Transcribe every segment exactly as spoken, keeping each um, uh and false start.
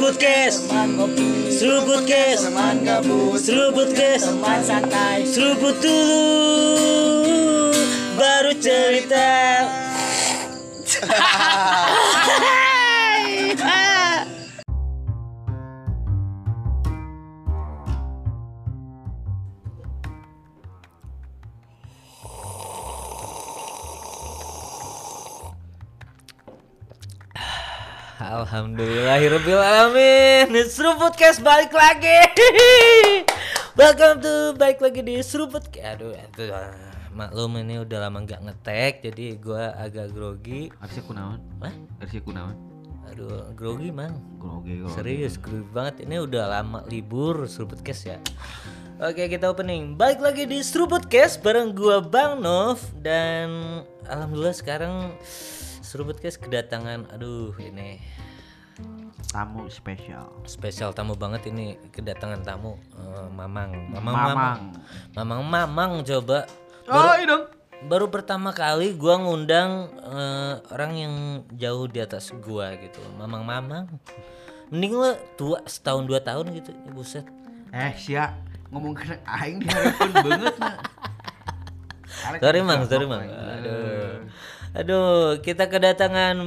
Seruput Kes, teman ngopi, Seruput Kes, teman gabut, Seruput Kes, teman santai. seruput dulu, baru cerita. Alhamdulillahirabbil alamin. Seruput Kes balik lagi. Welcome to balik lagi di Seruput Kes. Aduh, itu maklum ini udah lama nggak ngetek, jadi gua agak grogi. Arsya kunaon? Hah? Arsya kunaon? Aduh, grogi mang. Grogi, grogi. Serius, grogi banget. Ini udah lama libur Seruput Kes ya. Oke, kita opening. Balik lagi di Seruput Kes bareng gua Bang Nov, dan alhamdulillah sekarang Seruput Kes kedatangan, aduh ini Tamu spesial. spesial tamu banget ini, kedatangan tamu uh, Mamang. Mamang, Mamang. Mamang, Mamang, Mamang coba. Oh, Baru, iya dong. baru pertama kali gua ngundang uh, orang yang jauh di atas gua gitu. Mamang, Mamang. Mending lo tua setahun dua tahun gitu, buset. Eh, sia ngomong kena aing diharapkeun beungeut na. Sorry Mang, sorry Mang. Aduh. Aduh, kita kedatangan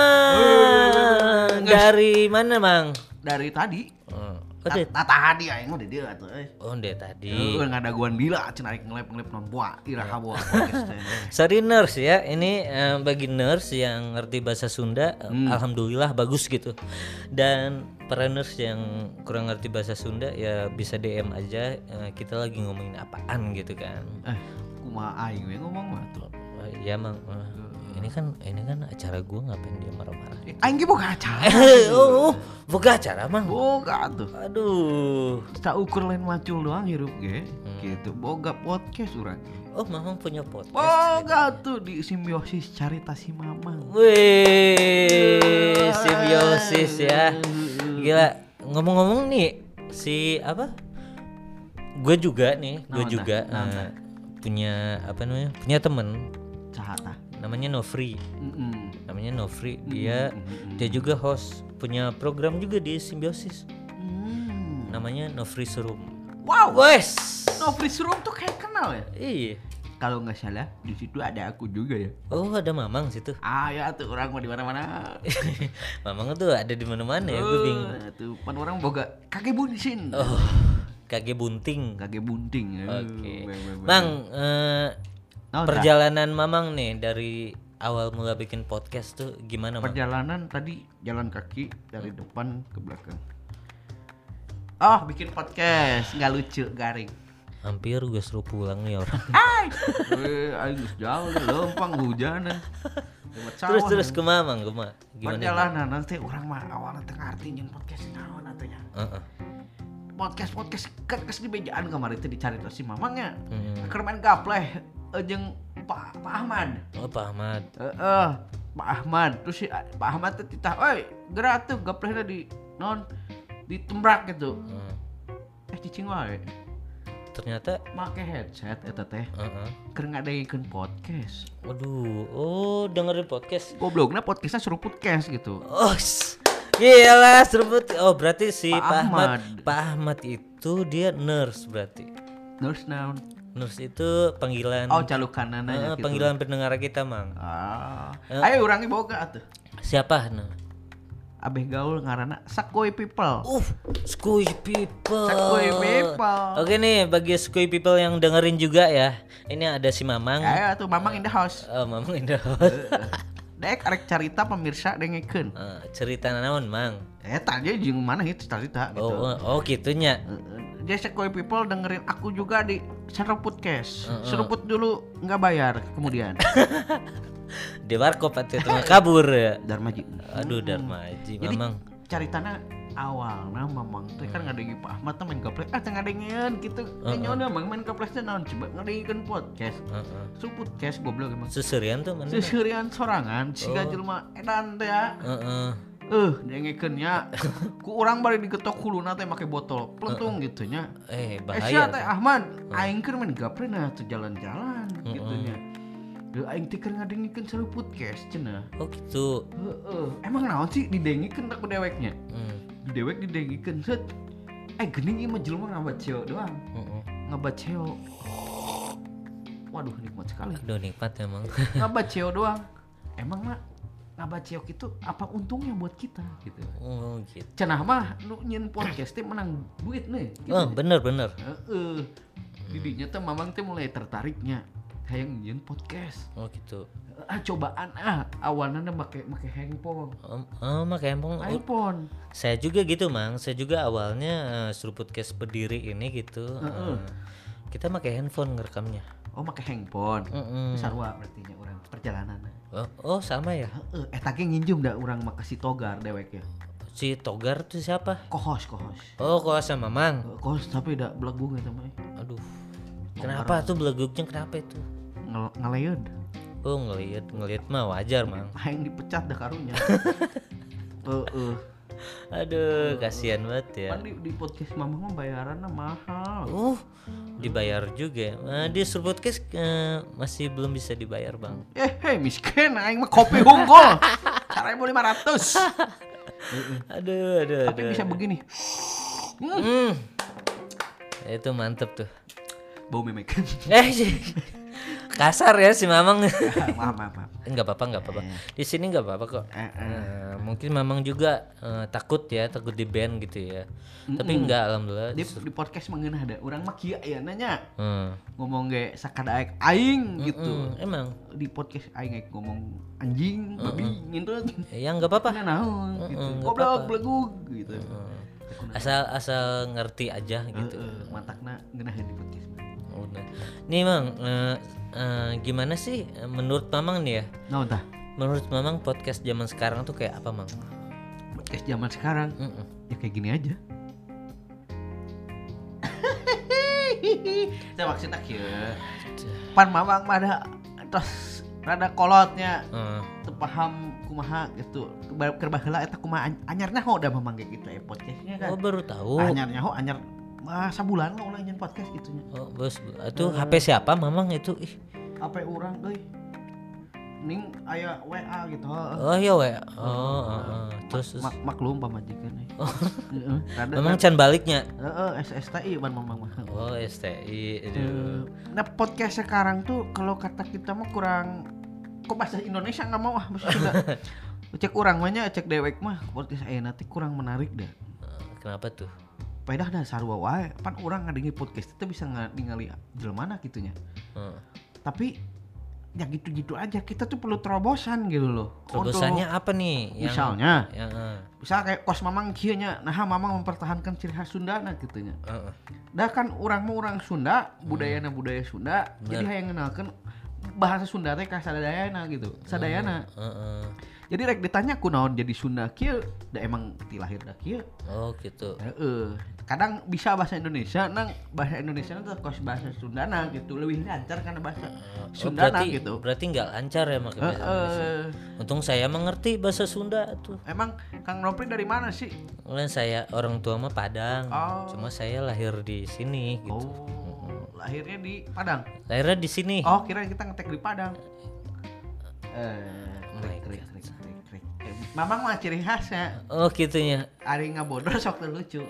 Mamang. Dari mana, Mang? Dari tadi. Oh, udah. Tata hadi aing mah di dieu atuh euy. Oh, dari tadi. Heeh, ngadaguan lila cenah aing ngelep-ngelep non poa iraha boa. Sorry nurse ya, ini eh, bagi nurse yang ngerti bahasa Sunda, eh, Hmm. alhamdulillah bagus gitu. Dan para nurse yang kurang ngerti bahasa Sunda ya bisa D M aja, eh, kita lagi ngomongin apaan gitu kan. Eh, kumaha aing we ngomong mah tuh. Oh, iya Mang, eh, ini kan ini kan acara gua, ngapain dia marah-marah? Aing ge boga acara. oh, oh, boga acara Mang. Boga tuh. Aduh. Tak ukur lain macul doang hirup ge. Gitu, boga podcast urang. Oh, Mamang punya podcast. Boga tuh di simbiosis carita si Mamang. Wih, simbiosis ya. Gila, ngomong-ngomong nih, si apa? Gue juga nih, gue Naon juga tah? Naon eh, tah? punya apa namanya? Punya temen, Cahata. namanya Nofri. Heeh. Namanya Nofri. Dia Mm-mm. dia juga host, punya program juga di Simbiosis. Hmm. Namanya Nofri Serum. Wow. Wes. Nofri Serum tuh kayak kenal ya. Iya. Kalau nggak salah di situ ada aku juga ya. Oh, ada Mamang situ. Ah ya tuh orang mau di mana-mana. Mamang tuh ada di mana-mana ya, gue bingung. Eh, tuh pan orang boga kakek bunsin. Oh, kakek bunting. Kakek bunting. Eh, Oke, be- be- be- Bang, eh, Naon tah? perjalanan Mamang nih dari awal mula bikin podcast tuh gimana, Mang? Perjalanan tadi jalan kaki dari depan ke belakang. Oh, bikin podcast nggak lucu garing. Hampir gue suruh pulang nih orang. Ay, eh, aing geus jauh deh, lempang hujanan. Lewat terus sawah. terus ke Mamang, ke Ma. Gimana? Perjalanan nanti orang mah awalnya tengah arti jeung podcast naon atunya. Heeh. Podcast podcast kan kes di bejaan kemarin teh dicari si Mamangnya. Hmm. Keur main gapleh eh, jeung Pak Pak Ahmad. Oh, Pak Ahmad. Heeh, Pak Ahmad. Terus si Pak Ahmad teh titah, "Oi, gerak tuh gaplehna di non ditembrak gitu." Hmm. Eh cicing wae. Ternyata Make headset eta teh. heeh. Keur ngadengikeun podcast. Waduh, oh dengerin podcast. Goblokna podcastnya suruh podcast gitu. Oh, s- gila seruput. Oh, berarti si Pak Pak, Ahmad. Ahmad. Pak Ahmad itu dia nurse berarti. Nurse naon? Nurse itu panggilan Oh, calukanana eh, ya gitu. panggilan pendengar kita, Mang. Ah. Eh. Ayo urangi boga atuh. Siapa? Nah. Abeh gaul ngaranna Sakoy People. Uh, Skuy People. Skuy People. Oke nih, bagi Skuy People yang dengerin juga ya. Ini ada si Mamang. Ayo tuh Mamang in the house. Oh, Mamang Indah. Dek arek carita pemirsa dengekeun. Eh, cerita naon, Mang? Eh tanya jeung mana itu cerita gitu. Oh, oh, oh gitunya. Dia Sakoy People dengerin aku juga di Seruput Cash. Heeh. Seruput dulu nggak bayar kemudian. Di warkop atau tengah kabur ya. Darmaji. Aduh, Darmaji, Jadi Mamang. caritana awal nah Mamang teh kan ngadengi Pak Ahmad teh main gaplek ah teh ngadengeun kitu. Heeh. Nyonya Mang main gaplek teh naon coba ngadengikeun podcast. Heeh. Seruput Cash goblok emang. Susurian tuh mana? Seserian sorangan siga Oh. jelema edan teh ya. Heeh. Eh, dengekeun nya. Ku urang bari digetok huluna teh make botol plentung gitu nya. Eh, Eh bahaya. sia teh Ahmad, aing keur main gaplek nah tuh jalan-jalan gitu nya. Duh aing teh keur ngadengikeun Seruput Cash cenah. Oh gitu. Heeh. Emang naon sih didengikeun tak ku deweknya? Hmm. dewek didengikeun set. Eh geuning ieu mah jelema ngabaceo doang. Heeh. Ngabaceo. Waduh nikmat sekali. Aduh nikmat emang. Ngabaceo doang. Emang mah ngabaceo gitu apa untungnya buat kita gitu. Oh gitu. Cenah mah nu nyeun podcast teh menang duit nih. Gitu. Oh bener bener. Heeh. Didinya teh mamang teh mulai tertariknya hayang nyeun podcast. Oh gitu. Ah cobaan ah awalnya make make handphone. Oh, oh make handphone. Oh, iPhone. saya juga gitu mang. Saya juga awalnya uh, Seruputcast berdiri ini gitu. Heeh. Uh, kita pakai handphone ngerekamnya. Oh make handphone. Heeh. Sarua berarti nya urang perjalanan. Oh, oh sama ya. Heeh, eta ge nginjem da urang mah kasih togar dewek ya. Si Togar tuh siapa? Kohos, kohos. Oh, kok sama Mang. Eh, Kohos tapi da belagung eta mah. Aduh. Kenapa tuh beleguknya kenapa itu? Ngel- ngaleud. Oh, ngelihat ngelihat mah wajar, Mang. Hayang dipecat da karunya. Heeh. Aduh, kasihan banget ya. Pan di, di podcast mamang mah bayaranna mahal. Uh, dibayar juga. Nah, di Seruputcast uh, masih belum bisa dibayar, Bang. Eh, hei miskin aing mah kopi hungkul. seribu lima ratus. Aduh, aduh, Tapi aduh. bisa begini. Hmm. Itu mantep tuh. Bau memek. Eh, kasar ya si Mamang. maaf, maaf, maaf. Enggak apa-apa, enggak apa-apa. Di sini enggak apa-apa kok. Eh, eh. Nah, mungkin Mamang juga eh, takut ya, takut di ban gitu ya. Tapi enggak, alhamdulillah. Di, di podcast mengeunah ada urang mah kieu aya nanya. Hmm. Ngomong ge sakadaek aing gitu. Hmm, emang. Di podcast aing aing ngomong anjing, babi, ngintut. Ya enggak apa-apa. Nah, naon gitu. nggak Goblok, apa-apa. belegug gitu. Asal asal ngerti aja gitu. Heeh, mantakna ngeunaheun di podcast. Udah. Nih Mang, eh, eh, gimana sih eh, menurut Mamang nih ya? Naon tah? Menurut Mamang podcast zaman sekarang tuh kayak apa, Mang? Podcast zaman sekarang Mm-mm. ya kayak gini aja. Saya maksudnya kieu. Pan mamang mah ada tos rada kolotnya. Eh, Teu paham kumaha gitu. Keur baheula eta kumaha anyar nyaho da mamang kayak gitu ya podcastnya kan. oh baru tahu. Anyar nyaho anyar ah, sabulan lah ulah nyen podcast gitu nya. Oh, bos, itu H P siapa Mamang itu? Ih. H P urang euy. Ning aya W A gitu. Oh iya we. Oh, oh, oh. Terus, terus. Mak maklum pamajikan euy. Heeh. Rada Mamang can baliknya. heeh S S T I ban mamang mah. Oh, S T I. Eh, Aduh. Nah podcast sekarang tuh kalau kata kita mah kurang kok bahasa Indonesia nggak mau ah bahasa Sunda. Cek urang mah nya cek dewek mah podcast ayeuna teh kurang menarik dah. Kenapa tuh? Pedah dah sarua wae pan urang ngadengin podcast itu bisa ningali jelema gitu nya. Hmm. Tapi ya gitu-gitu aja kita tuh perlu terobosan gitu loh. Terobosannya Untuk- apa nih? Yang, misalnya ya, eh, misal kayak kos mamang kieu nya nah mamang mempertahankan ciri khas Sundana gitu nya. eh, Dah kan urang mah urang Sunda, budayana budaya Sunda. Jadi Bener. hayang ngenalkeun bahasa Sunda teh ka sadayana gitu. Sadayana. eh, eh. Jadi rek ditanya kunaon jadi Sunda kieu, da emang ti lahir da kieu. Oh gitu. Heeh. Kadang bisa bahasa Indonesia, nang bahasa Indonesia teh kos bahasa Sundana gitu, lebih lancar karena bahasa Oh, Sundana berarti, gitu. berarti nggak lancar ya pakai bahasa Indonesia. Heeh. Untung saya mengerti bahasa Sunda tuh. Emang Kang Nopri dari mana sih? Kemudian saya orang tua mah Padang. Oh. Cuma saya lahir di sini gitu. Oh, lahirnya di Padang. Lahirnya di sini. Oh, kira kita ngetek di Padang. Eh, Oh my trik, trik, God. trik, trik, trik. Eh, Mamang mah ciri khasnya Oh gitunya. ari ngabodor sok teu lucu.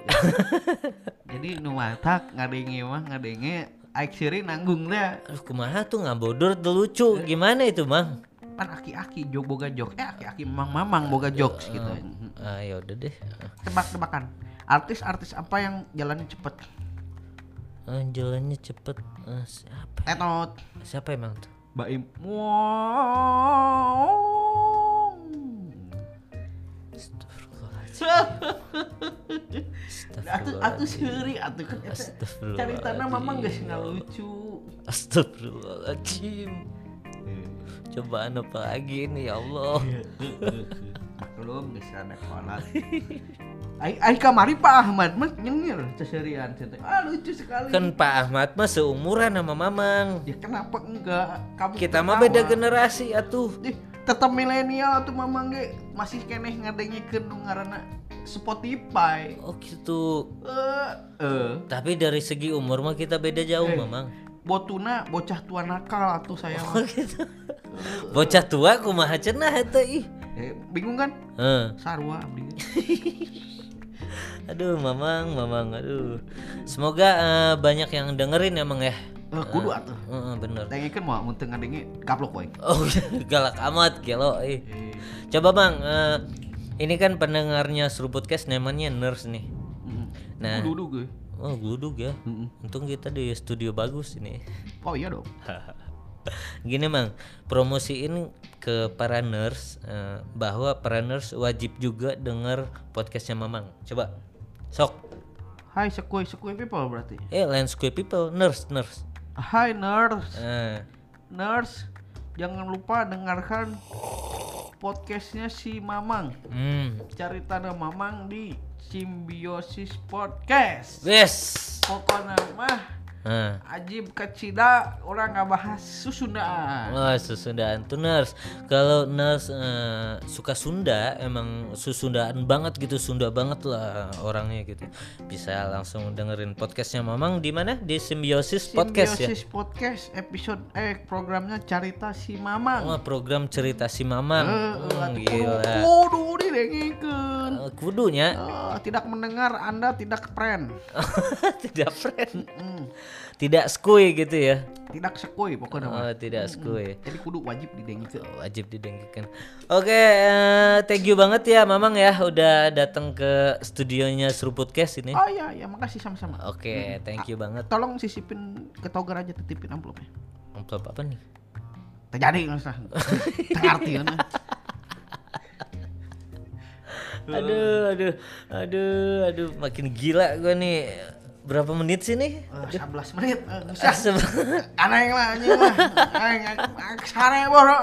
Jadi nu matak ngadenge mah ngadenge aik siri nanggung teh. Aduh kumaha tuh ngabodor tuh lucu. Gimana itu, Mang? Pan aki-aki jog boga jok. Eh aki-aki mamang boga jokes gitu. Ah ya udah deh. Tebak-tebakan. Artis-artis apa yang jalannya cepet? Ah, jalannya cepet. Ah, siapa? Tetot. Siapa emang tuh? Baim. Wow. Atuh atuh seuri atuh kan eta Astagfirullahaladzim. caritana mamang geus ngalucu. Astagfirullahaladzim. Cobaan apa lagi nih ya Allah. Maklum geus rada kolot. Ai ai kamari Pak Ahmad mah nyengir ceseurian teh. Ah lucu sekali. Kan Pak Ahmad mah seumuran sama Mamang. Ya kenapa enggak? Kamu Kita mah ketawa. beda generasi atuh. Ih, tetap milenial tuh mamang ge masih keneh ngadengikeun nu ngaranna Spotify. Oh gitu. Eh, eh. Tapi dari segi umur mah kita beda jauh, Eh. Mamang. Botuna bocah tua nakal atuh saya mah. Oh gitu. Bocah tua kumaha cenah eta ih. Eh, bingung kan? Heeh. Sarua abdi. Aduh, Mamang, Mamang, aduh. Semoga eh, banyak yang dengerin emang ya. Eh, kudu atuh. Heeh, bener. Tengikeun mah mun teu ngadenge gaplok we. Oh, galak amat gelo. Eh. Coba Bang, eh, ini kan pendengarnya Seruputcast namanya Nurse nih. Nah, Duduk gue. oh gludug ya. Untung kita di studio bagus ini. Oh iya dong. Gini Mang, promosiin ke para nurse eh, bahwa para nurse wajib juga denger podcastnya Mamang. Coba, sok. Hai sekui sekui people berarti. Eh, landscape people, nurse, nurse. Hai nurse. Eh, Nurse, jangan lupa dengarkan podcastnya si Mamang. hmm, Cari tanda Mamang di Simbiosis Podcast. yes. Pokoknya mah Nah, ajib kecida orang nggak bahas susundaan. wah susundaan tuh nurse. Kalau nurse eh, suka Sunda, emang susundaan banget gitu, Sunda banget lah orangnya gitu. Bisa langsung dengerin podcastnya Mamang di mana? Di Simbiosis Podcast ya. Simbiosis Podcast episode eh programnya Carita si Mamang. Wah, program cerita si Mamang. Hmm, gila. Kudu didengikeun. Eh, Kudunya Eh, tidak mendengar Anda tidak friend. tidak friend, Mm, tidak skui gitu ya. tidak sekui pokoknya mah. Oh, tidak skui. Jadi kudu wajib didengikeun. Wajib didengkikan. Oke, eh, thank you banget ya Mamang ya udah datang ke studionya Seruputcast ini. Oh iya, ya makasih sama-sama. Oke, thank you banget. Tolong sisipin ke Togar aja, titipin amplopnya. Amplop apa nih? Terjadi nggak usah. Tengarti kan. Aduh, aduh, aduh, aduh, makin gila gua nih. Berapa menit sih nih? Eh, sebelas menit. Eh, Usah. Sebe- Aneh lah anjing mah. Aneh sare boro.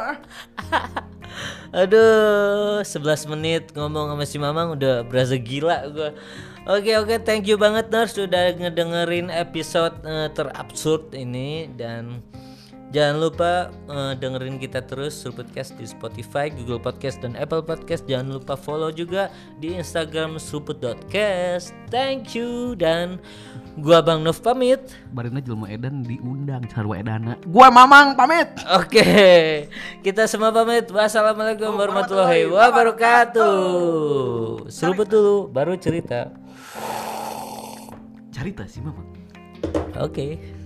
Aduh, sebelas menit ngomong sama si Mamang udah berasa gila gua. Oke, oke, thank you banget Nurse sudah ngedengerin episode eh, terabsurd ini, dan jangan lupa eh, dengerin kita terus Seruputcast di Spotify, Google Podcast dan Apple Podcast. Jangan lupa follow juga di Instagram seruput dot cast. Thank you, dan gua Bang Nov pamit. Barina jelema edan diundang sarua edana. Gua Mamang pamit. Oke, kita semua pamit. Wassalamualaikum warahmatullahi wabarakatuh. Seruput dulu, baru cerita. Carita si Mamang. Oke.